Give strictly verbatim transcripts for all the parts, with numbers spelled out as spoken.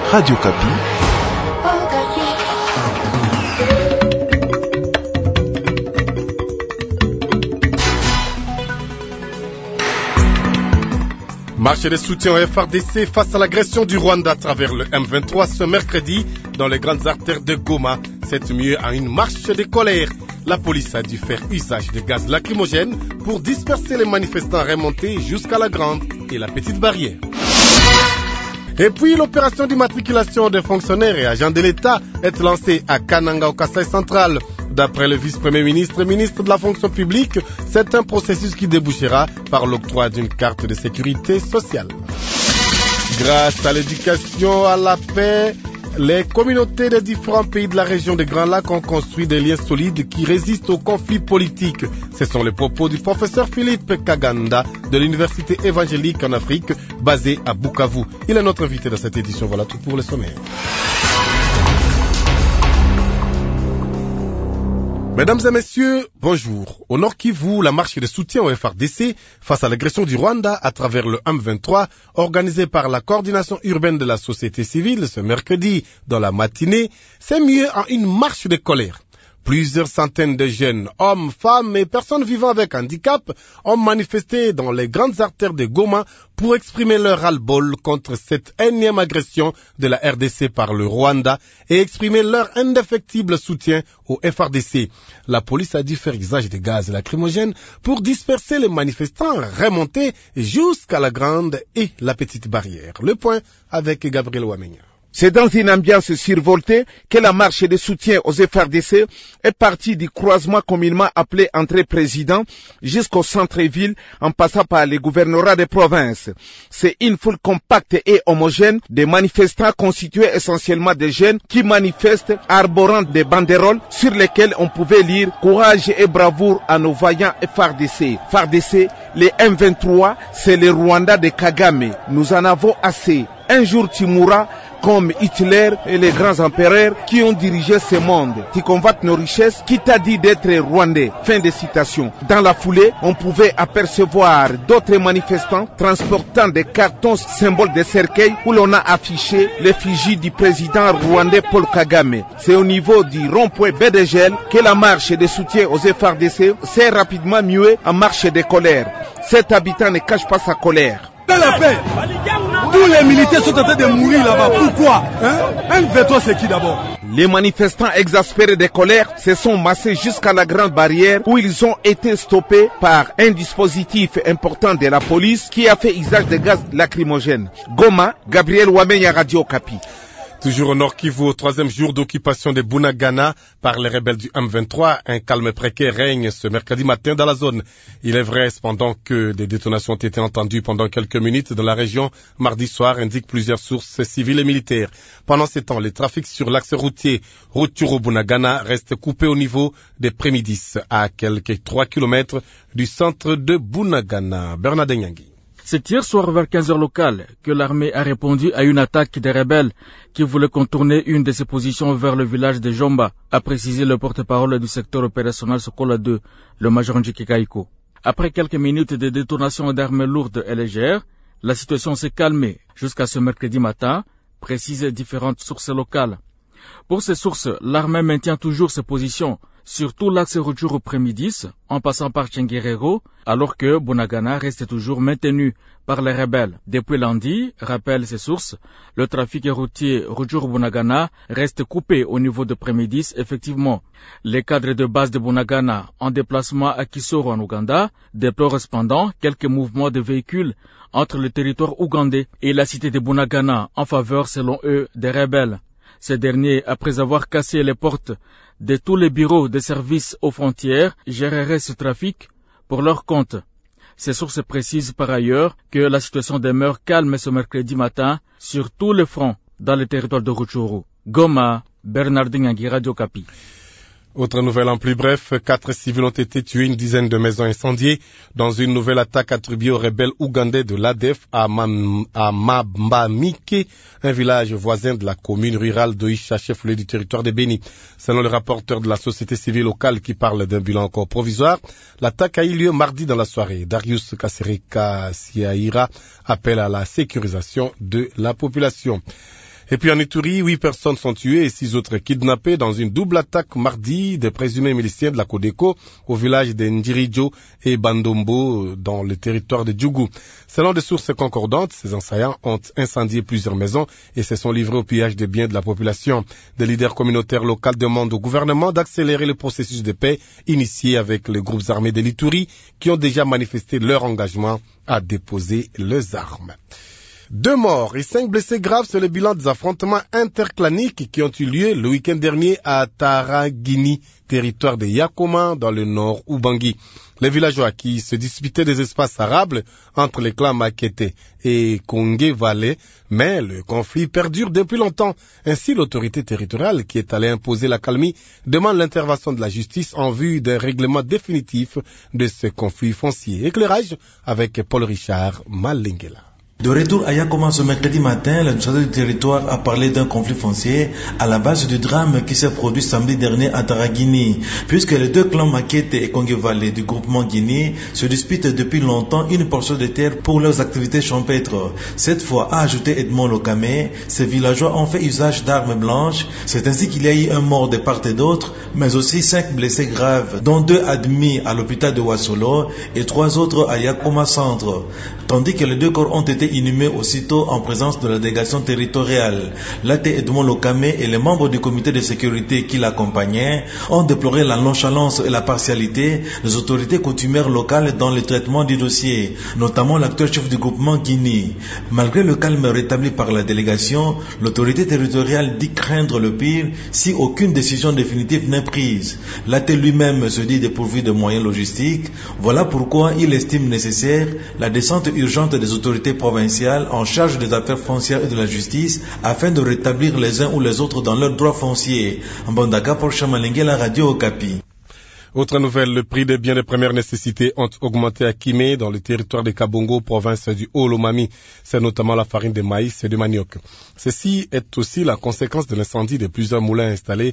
Radio Kapi. Marche de soutien au F R D C face à l'agression du Rwanda à travers le M vingt-trois ce mercredi dans les grandes artères de Goma. C'est mieux à une marche de colère. La police a dû faire usage de gaz lacrymogène pour disperser les manifestants remontés jusqu'à la grande et la petite barrière. Et puis l'opération d'immatriculation des fonctionnaires et agents de l'État est lancée à Kananga au Kasaï central. D'après le vice-premier ministre et ministre de la fonction publique, c'est un processus qui débouchera par l'octroi d'une carte de sécurité sociale. Grâce à l'éducation, à la paix, les communautés des différents pays de la région des Grands Lacs ont construit des liens solides qui résistent aux conflits politiques. Ce sont les propos du professeur Philippe Kaganda de l'Université évangélique en Afrique, basée à Bukavu. Il est notre invité dans cette édition. Voilà tout pour le sommaire. Mesdames et messieurs, bonjour. Au Nord Kivu, la marche de soutien au F R D C face à l'agression du Rwanda à travers le M vingt-trois, organisée par la coordination urbaine de la société civile ce mercredi dans la matinée, s'est mieux en une marche de colère. Plusieurs centaines de jeunes, hommes, femmes et personnes vivant avec handicap ont manifesté dans les grandes artères de Goma pour exprimer leur ras-le-bol contre cette énième agression de la R D C par le Rwanda et exprimer leur indéfectible soutien au F R D C. La police a dû faire usage de gaz lacrymogène pour disperser les manifestants remontés jusqu'à la grande et la petite barrière. Le point avec Gabriel Wamenya. C'est dans une ambiance survoltée que la marche de soutien aux F R D C est partie du croisement communément appelé entrée président jusqu'au centre-ville en passant par les gouvernorats des provinces. C'est une foule compacte et homogène de manifestants constitués essentiellement de jeunes qui manifestent arborant des banderoles sur lesquelles on pouvait lire « Courage et bravoure à nos vaillants F R D C ». F R D C, les M vingt-trois, c'est le Rwanda de Kagame. Nous en avons assez. Un jour tu mourras comme Hitler et les grands empereurs qui ont dirigé ce monde. Tu convoites nos richesses, qui t'a dit d'être rwandais. Fin de citation. Dans la foulée, on pouvait apercevoir d'autres manifestants transportant des cartons symboles de cercueil où l'on a affiché l'effigie du président rwandais Paul Kagame. C'est au niveau du rond-point B D G L que la marche de soutien aux F R D C s'est rapidement muée en marche de colère. Cet habitant ne cache pas sa colère. La paix. Tous les militaires sont en train de mourir là-bas. Pourquoi hein? M vingt-trois, c'est qui d'abord? Les manifestants exaspérés de colère se sont massés jusqu'à la grande barrière où ils ont été stoppés par un dispositif important de la police qui a fait usage de gaz lacrymogène. Goma, Gabriel Wamenya, Radio Kapi. Toujours au Nord Kivu, au troisième jour d'occupation de Bunagana par les rebelles du M vingt-trois, un calme précaire règne ce mercredi matin dans la zone. Il est vrai cependant que des détonations ont été entendues pendant quelques minutes dans la région mardi soir, indiquent plusieurs sources civiles et militaires. Pendant ce temps, les trafics sur l'axe routier Rutshuru-Bunagana restent coupés au niveau des Prémidis, à quelques trois kilomètres du centre de Bunagana. Bernard Nyangi. C'est hier soir vers quinze heures locales que l'armée a répondu à une attaque des rebelles qui voulaient contourner une de ses positions vers le village de Jomba, a précisé le porte-parole du secteur opérationnel Sokola deux, le major Njiki Kaiko. Après quelques minutes de détonations d'armes lourdes et légères, la situation s'est calmée jusqu'à ce mercredi matin, précisent différentes sources locales. Pour ces sources, l'armée maintient toujours ses positions sur tout l'axe Rutshuru Prémidis, en passant par Tchenguerero, alors que Bunagana reste toujours maintenu par les rebelles. Depuis lundi, rappellent ces sources, le trafic routier Rutshuru-Bunagana reste coupé au niveau de Prémidis, effectivement. Les cadres de base de Bunagana, en déplacement à Kisoro en Ouganda, déplorent cependant quelques mouvements de véhicules entre le territoire ougandais et la cité de Bunagana, en faveur, selon eux, des rebelles. Ces derniers, après avoir cassé les portes de tous les bureaux de services aux frontières, géreraient ce trafic pour leur compte. Ces sources précisent par ailleurs que la situation demeure calme ce mercredi matin sur tous les fronts dans le territoire de Rutshuru. Goma, Bernardin Nyangi, Radio Kapi. Autre nouvelle en plus bref, quatre civils ont été tués, une dizaine de maisons incendiées dans une nouvelle attaque attribuée aux rebelles ougandais de l'A D F à, Mam, à Mabamike, un village voisin de la commune rurale de Isha, chef-lieu du territoire de Béni. Selon le rapporteur de la société civile locale qui parle d'un bilan encore provisoire, l'attaque a eu lieu mardi dans la soirée. Darius Kasereka Siaira appelle à la sécurisation de la population. Et puis en Ituri, huit personnes sont tuées et six autres kidnappées dans une double attaque mardi des présumés miliciens de la Codeco au village de Ndirijo et Bandombo dans le territoire de Djougou. Selon des sources concordantes, ces assaillants ont incendié plusieurs maisons et se sont livrés au pillage des biens de la population. Des leaders communautaires locaux demandent au gouvernement d'accélérer le processus de paix initié avec les groupes armés de l'Ituri qui ont déjà manifesté leur engagement à déposer leurs armes. Deux morts et cinq blessés graves sur le bilan des affrontements interclaniques qui ont eu lieu le week-end dernier à Taragini, territoire de Yakoma, dans le nord Ubangi. Les villageois qui se disputaient des espaces arables entre les clans Makete et Kongé Valley, mais le conflit perdure depuis longtemps. Ainsi, l'autorité territoriale qui est allée imposer la calmie demande l'intervention de la justice en vue d'un règlement définitif de ce conflit foncier. Éclairage avec Paul Richard Malingela. De retour à Yakoma ce mercredi matin, l'administrateur du territoire a parlé d'un conflit foncier à la base du drame qui s'est produit samedi dernier à Taragini, puisque les deux clans Makete et Kongé Valley du groupement Guinée se disputent depuis longtemps une portion de terre pour leurs activités champêtres. Cette fois, a ajouté Edmond Lokame, ces villageois ont fait usage d'armes blanches. C'est ainsi qu'il y a eu un mort de part et d'autre, mais aussi cinq blessés graves, dont deux admis à l'hôpital de Wasolo et trois autres à Yakoma Centre, tandis que les deux corps ont été inhumé aussitôt en présence de la délégation territoriale. Late Edmond Lokame et les membres du comité de sécurité qui l'accompagnaient ont déploré la nonchalance et la partialité des autorités coutumières locales dans le traitement du dossier, notamment l'actuel chef du groupement Guinée. Malgré le calme rétabli par la délégation, l'autorité territoriale dit craindre le pire si aucune décision définitive n'est prise. Late lui-même se dit dépourvu de moyens logistiques. Voilà pourquoi il estime nécessaire la descente urgente des autorités provinciales en charge des affaires foncières et de la justice afin de rétablir les uns ou les autres dans leurs droits fonciers. Mbandaka pour Chamalingue, la radio Okapi. Autre nouvelle, le prix des biens de première nécessité ont augmenté à Kimé, dans le territoire de Kabongo, province du Haut-Lomami. C'est notamment la farine de maïs et de manioc. Ceci est aussi la conséquence de l'incendie de plusieurs moulins installés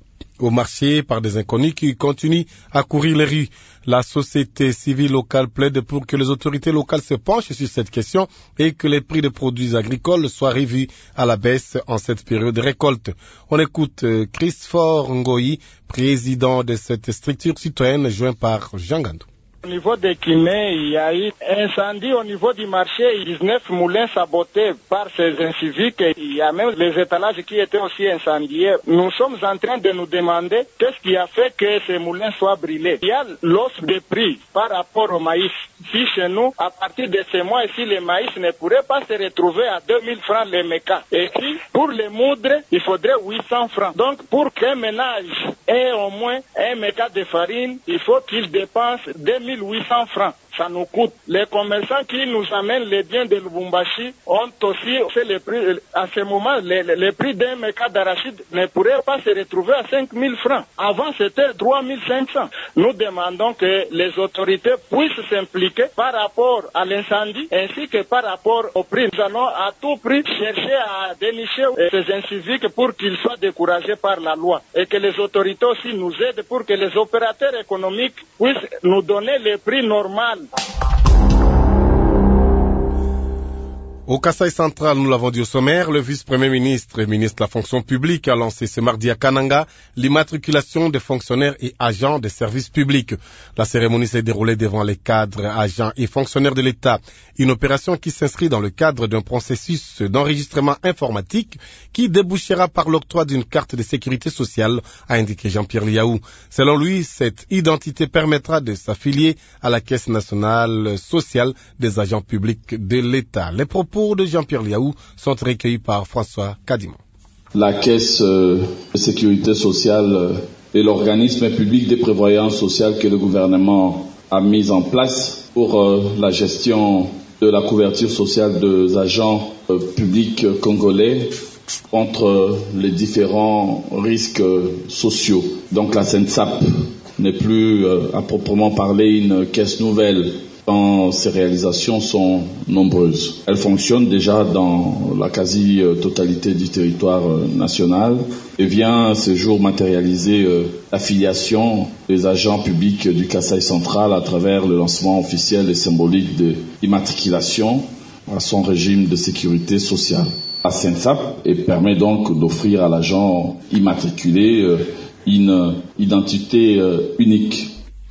au marché par des inconnus qui continuent à courir les rues. La société civile locale plaide pour que les autorités locales se penchent sur cette question et que les prix des produits agricoles soient revus à la baisse en cette période de récolte. On écoute Christophe Ngoyi, président de cette structure citoyenne joint par Jean Gandou. Au niveau de Kimé, il y a eu incendie au niveau du marché, dix-neuf moulins sabotés par ces inciviques. Il y a même les étalages qui étaient aussi incendiés. Nous sommes en train de nous demander qu'est-ce qui a fait que ces moulins soient brûlés. Il y a l'hausse des prix par rapport au maïs. Si chez nous, à partir de ce mois, ici, le maïs ne pourrait pas se retrouver à deux mille francs les mécas. Et puis, pour les moudres, il faudrait huit cents francs. Donc, pour qu'un ménage ait au moins un méca de farine, il faut qu'il dépense deux mille huit cents francs. Ça nous coûte. Les commerçants qui nous amènent les biens de Lubumbashi ont aussi fait le prix. À ce moment, les, les prix d'un méca d'arachide ne pourraient pas se retrouver à cinq mille francs. Avant, c'était trois mille cinq cents. Nous demandons que les autorités puissent s'impliquer par rapport à l'incendie ainsi que par rapport au prix. Nous allons à tout prix chercher à dénicher ces inciviques pour qu'ils soient découragés par la loi et que les autorités aussi nous aident pour que les opérateurs économiques puissent nous donner les prix normaux. Au Kasaï central, nous l'avons dit au sommaire, le vice-premier ministre et ministre de la fonction publique a lancé ce mardi à Kananga l'immatriculation des fonctionnaires et agents des services publics. La cérémonie s'est déroulée devant les cadres, agents et fonctionnaires de l'État. Une opération qui s'inscrit dans le cadre d'un processus d'enregistrement informatique qui débouchera par l'octroi d'une carte de sécurité sociale, a indiqué Jean-Pierre Liaou. Selon lui, cette identité permettra de s'affilier à la Caisse nationale sociale des agents publics de l'État. Les propos de Jean-Pierre Liaou sont recueillis par François Kadimon. La Caisse de sécurité sociale est l'organisme public de prévoyance sociale que le gouvernement a mis en place pour la gestion de la couverture sociale des agents publics congolais contre les différents risques sociaux. Donc la C N S A P n'est plus à proprement parler une caisse nouvelle. Tant ces réalisations sont nombreuses. Elles fonctionnent déjà dans la quasi-totalité du territoire national et vient ce jour matérialiser l'affiliation des agents publics du Kasaï central à travers le lancement officiel et symbolique de l'immatriculation à son régime de sécurité sociale. à Sensap et permet donc d'offrir à l'agent immatriculé euh, une identité euh, unique.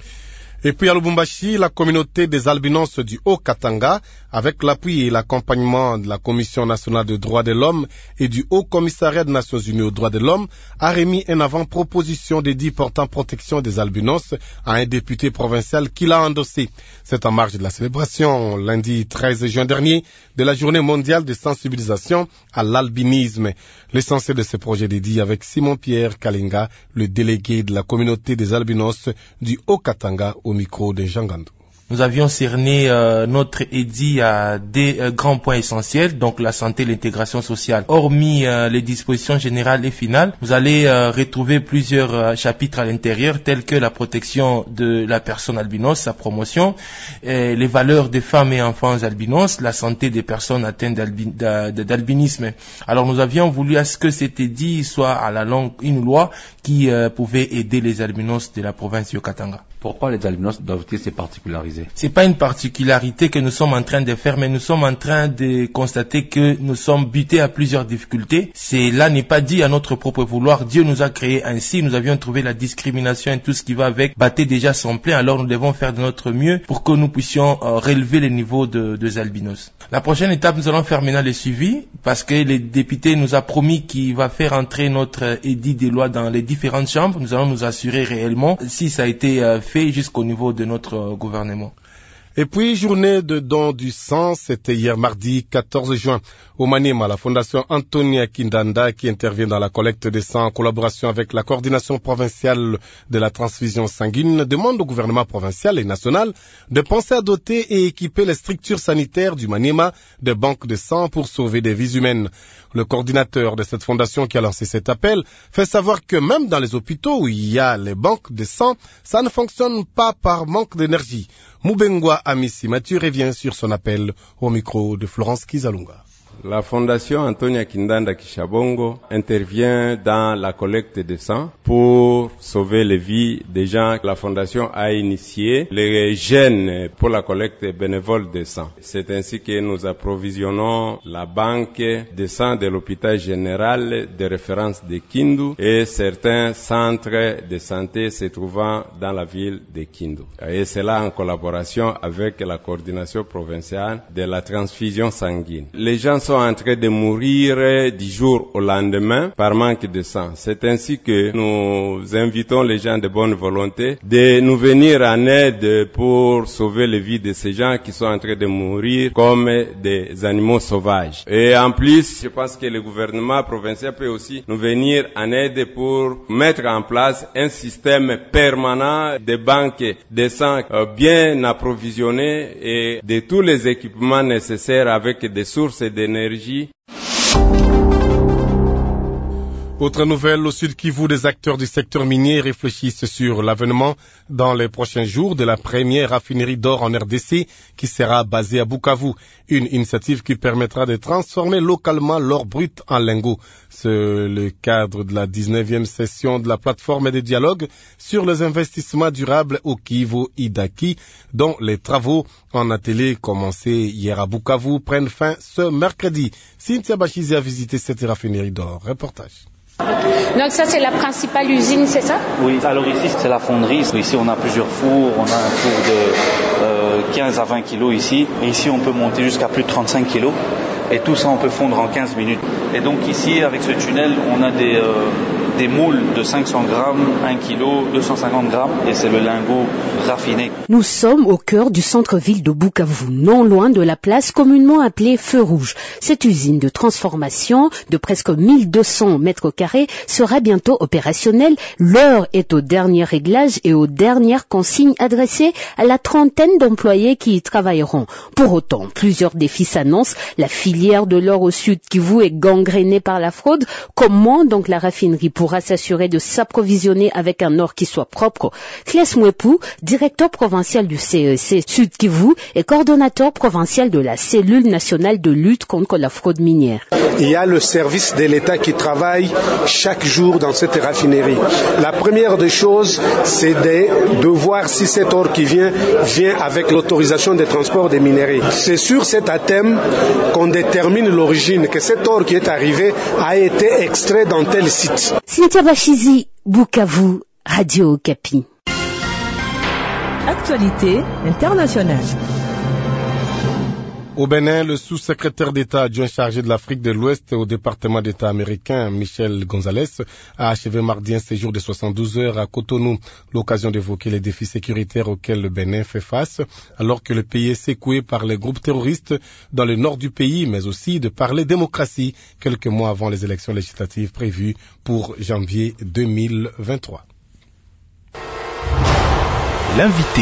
Et puis à Lubumbashi, la communauté des albinos du Haut-Katanga, avec l'appui et l'accompagnement de la Commission nationale des droits de l'homme et du Haut-Commissariat des Nations Unies aux droits de l'homme, a remis une avant-proposition dédiée portant protection des albinos à un député provincial qui l'a endossé. C'est en marge de la célébration, lundi treize juin dernier, de la journée mondiale de sensibilisation à l'albinisme. L'essentiel de ce projet dédié avec Simon-Pierre Kalinga, le délégué de la communauté des albinos du Haut-Katanga, au micro de Jean Gandou. Nous avions cerné euh, notre édit à des euh, grands points essentiels, donc la santé et l'intégration sociale. Hormis euh, les dispositions générales et finales, vous allez euh, retrouver plusieurs euh, chapitres à l'intérieur, tels que la protection de la personne albinos, sa promotion, et les valeurs des femmes et enfants albinos, la santé des personnes atteintes d'albi- d'albinisme. Alors nous avions voulu à ce que cet édit soit à la longue une loi qui euh, pouvait aider les albinos de la province du Katanga. Pourquoi les albinos doivent-ils se particulariser? C'est pas une particularité que nous sommes en train de faire, mais nous sommes en train de constater que nous sommes butés à plusieurs difficultés. Cela n'est pas dit à notre propre vouloir. Dieu nous a créés ainsi. Nous avions trouvé la discrimination et tout ce qui va avec battait déjà son plein. Alors nous devons faire de notre mieux pour que nous puissions euh, relever les niveaux de, de albinos. La prochaine étape, nous allons faire maintenant le suivi parce que les députés nous a promis qu'il va faire entrer notre édit des lois dans les différentes chambres. Nous allons nous assurer réellement si ça a été euh, fait jusqu'au niveau de notre euh, gouvernement. Et puis, journée de don du sang, c'était hier mardi quatorze juin. Au Maniema, la fondation Antonia Kindanda, qui intervient dans la collecte des sang en collaboration avec la coordination provinciale de la transfusion sanguine, demande au gouvernement provincial et national de penser à doter et équiper les structures sanitaires du Maniema de banques de sang pour sauver des vies humaines. Le coordinateur de cette fondation qui a lancé cet appel fait savoir que même dans les hôpitaux où il y a les banques de sang, ça ne fonctionne pas par manque d'énergie. Mubengwa Amissi Mathieu revient sur son appel au micro de Florence Kizalunga. La fondation Antonia Kindanda Kishabongo intervient dans la collecte de sang pour sauver les vies des gens. La fondation a initié les jeunes pour la collecte bénévole de sang. C'est ainsi que nous approvisionnons la banque de sang de l'hôpital général de référence de Kindu et certains centres de santé se trouvant dans la ville de Kindu. Et cela en collaboration avec la coordination provinciale de la transfusion sanguine. Les gens sont en train de mourir du jour au lendemain par manque de sang. C'est ainsi que nous invitons les gens de bonne volonté de nous venir en aide pour sauver les vies de ces gens qui sont en train de mourir comme des animaux sauvages. Et en plus, je pense que le gouvernement provincial peut aussi nous venir en aide pour mettre en place un système permanent de banques de sang bien approvisionnées et de tous les équipements nécessaires avec des sources d'énergie. Autre nouvelle, au Sud Kivu, des acteurs du secteur minier réfléchissent sur l'avènement dans les prochains jours de la première raffinerie d'or en R D C qui sera basée à Bukavu. Une initiative qui permettra de transformer localement l'or brut en lingots. C'est le cadre de la dix-neuvième session de la plateforme de dialogue sur les investissements durables au Kivu Idaki, dont les travaux en atelier commencés hier à Bukavu prennent fin ce mercredi. Cynthia Bachizi a visité cette raffinerie d'or. Reportage. Donc ça c'est la principale usine, c'est ça? Oui, alors ici c'est la fonderie. Ici on a plusieurs fours, on a un four de euh, quinze à vingt kilos ici. Et ici on peut monter jusqu'à plus de trente-cinq kilos. Et tout ça on peut fondre en quinze minutes. Et donc ici avec ce tunnel on a des, euh, des moules de cinq cents grammes, un kilo, deux cent cinquante grammes. Et c'est le lingot raffiné. Nous sommes au cœur du centre-ville de Bukavu, non loin de la place communément appelée Feu Rouge. Cette usine de transformation de presque mille deux cents mètres carrés sera bientôt opérationnelle. L'heure est au dernier réglage et aux dernières consignes adressées à la trentaine d'employés qui y travailleront. Pour autant, plusieurs défis s'annoncent. La filière de l'or au Sud Kivu est gangrénée par la fraude. Comment donc la raffinerie pour pourra s'assurer de s'approvisionner avec un or qui soit propre. Clès Mwepou, directeur provincial du C E C Sud Kivu et coordonnateur provincial de la cellule nationale de lutte contre la fraude minière. Il y a le service de l'État qui travaille chaque jour dans cette raffinerie. La première des choses, c'est de, de voir si cet or qui vient, vient avec l'autorisation de transport des minerais. C'est sur cet athème qu'on détermine l'origine, que cet or qui est arrivé a été extrait dans tel site. Cynthia Bachizi, Bukavu, Radio Okapi. Actualité internationale. Au Bénin, le sous-secrétaire d'État adjoint chargé de l'Afrique de l'Ouest au département d'État américain, Michel Gonzalez, a achevé mardi un séjour de soixante-douze heures à Cotonou, l'occasion d'évoquer les défis sécuritaires auxquels le Bénin fait face, alors que le pays est secoué par les groupes terroristes dans le nord du pays, mais aussi de parler démocratie, quelques mois avant les élections législatives prévues pour janvier deux mille vingt-trois. L'invité.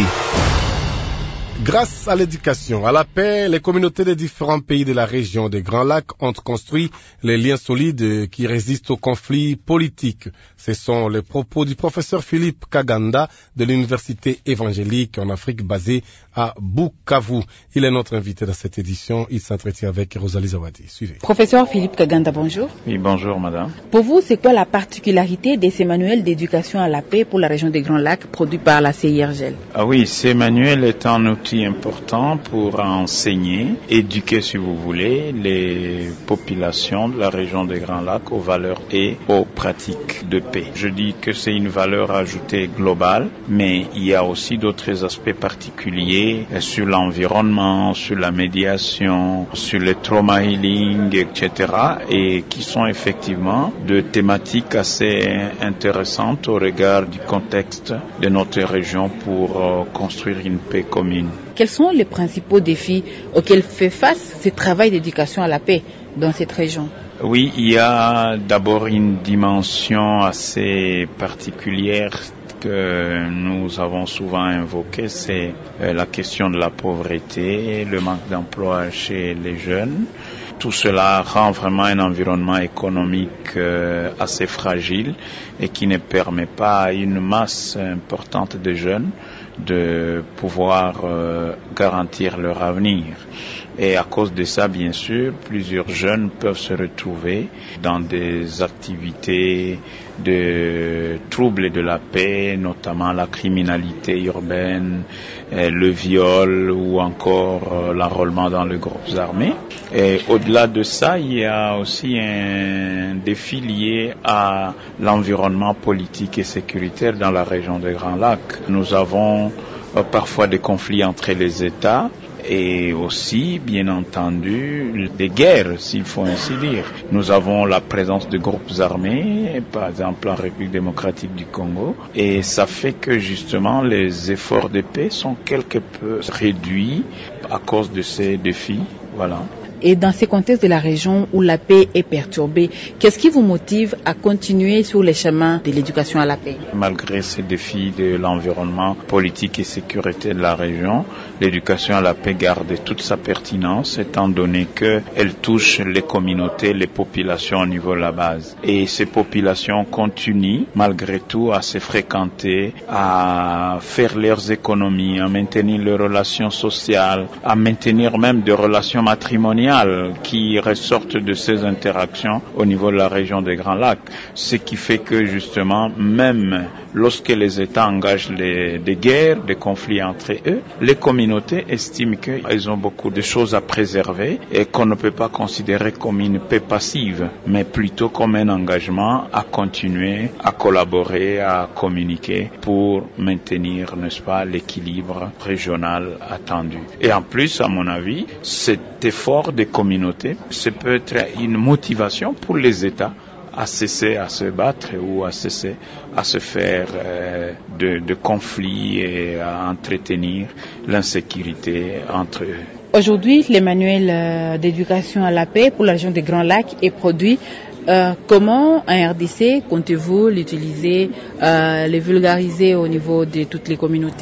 Grâce à l'éducation, à la paix, les communautés des différents pays de la région des Grands Lacs ont construit les liens solides qui résistent aux conflits politiques. Ce sont les propos du professeur Philippe Kaganda de l'Université évangélique en Afrique basée à Bukavu. Il est notre invité dans cette édition. Il s'entretient avec Rosalie Zawadi. Suivez. Professeur Philippe Kaganda, bonjour. Oui, bonjour madame. Pour vous, c'est quoi la particularité de ces manuels d'éducation à la paix pour la région des Grands Lacs produits par la C I R G L? Ah oui, ces manuels est un outil important pour enseigner, éduquer si vous voulez, les populations de la région des Grands Lacs aux valeurs et aux pratiques de paix. Je dis que c'est une valeur ajoutée globale, mais il y a aussi d'autres aspects particuliers sur l'environnement, sur la médiation, sur le trauma healing, et cetera, et qui sont effectivement de thématiques assez intéressantes au regard du contexte de notre région pour euh, construire une paix commune. Quels sont les principaux défis auxquels fait face ce travail d'éducation à la paix dans cette région? Oui, il y a d'abord une dimension assez particulière que nous avons souvent invoquée, c'est la question de la pauvreté, le manque d'emploi chez les jeunes. Tout cela rend vraiment un environnement économique euh, assez fragile et qui ne permet pas à une masse importante de jeunes de pouvoir euh, garantir leur avenir. Et à cause de ça, bien sûr, plusieurs jeunes peuvent se retrouver dans des activités de troubles de la paix, notamment la criminalité urbaine, le viol ou encore l'enrôlement dans les groupes armés. Et au-delà de ça, il y a aussi un défi lié à l'environnement politique et sécuritaire dans la région des Grands Lacs. Nous avons parfois des conflits entre les États et aussi, bien entendu, des guerres, s'il faut ainsi dire. Nous avons la présence de groupes armés, par exemple en République démocratique du Congo, et ça fait que justement les efforts de paix sont quelque peu réduits à cause de ces défis. Voilà. Et dans ces contextes de la région où la paix est perturbée, qu'est-ce qui vous motive à continuer sur les chemins de l'éducation à la paix? Malgré ces défis de l'environnement politique et sécurité de la région, l'éducation à la paix garde toute sa pertinence étant donné qu'elle touche les communautés, les populations au niveau de la base. Et ces populations continuent malgré tout à se fréquenter, à faire leurs économies, à maintenir leurs relations sociales, à maintenir même des relations matrimoniales qui ressortent de ces interactions au niveau de la région des Grands Lacs. Ce qui fait que justement, même lorsque les États engagent les, des guerres, des conflits entre eux, les communautés estiment qu'elles ont beaucoup de choses à préserver et qu'on ne peut pas considérer comme une paix passive, mais plutôt comme un engagement à continuer, à collaborer, à communiquer pour maintenir, n'est-ce pas, l'équilibre régional attendu. Et en plus, à mon avis, cet effort des communautés, ça peut être une motivation pour les États à cesser à se battre ou à cesser à se faire euh, de, de conflits et à entretenir l'insécurité entre eux. Aujourd'hui, les manuels euh, d'éducation à la paix pour la région des Grands Lacs est produit. Euh, comment en R D C comptez-vous l'utiliser, euh, le vulgariser au niveau de toutes les communautés?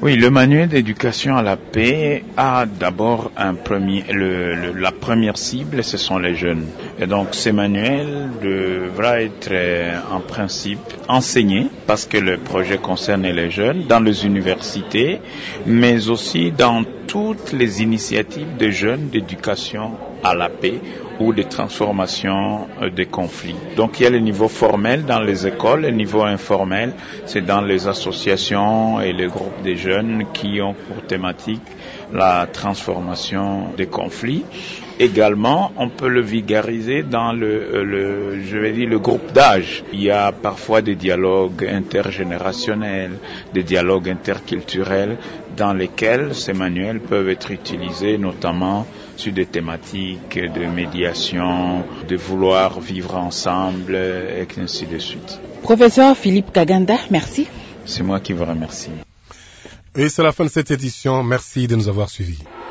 Oui, le manuel d'éducation à la paix a d'abord un premier, le, le, la première cible, ce sont les jeunes. Et donc, ce manuel devra être euh, en principe enseigné parce que le projet concerne les jeunes dans les universités, mais aussi dans toutes les initiatives de jeunes d'éducation à la paix ou de transformation euh, des conflits. Donc il y a le niveau formel dans les écoles, le niveau informel, c'est dans les associations et les groupes de jeunes qui ont pour thématique la transformation des conflits. Également, on peut le vulgariser dans le, le, je vais dire, le groupe d'âge. Il y a parfois des dialogues intergénérationnels, des dialogues interculturels dans lesquels ces manuels peuvent être utilisés, notamment sur des thématiques de médiation, de vouloir vivre ensemble, et ainsi de suite. Professeur Philippe Kaganda, merci. C'est moi qui vous remercie. Et c'est la fin de cette édition. Merci de nous avoir suivis.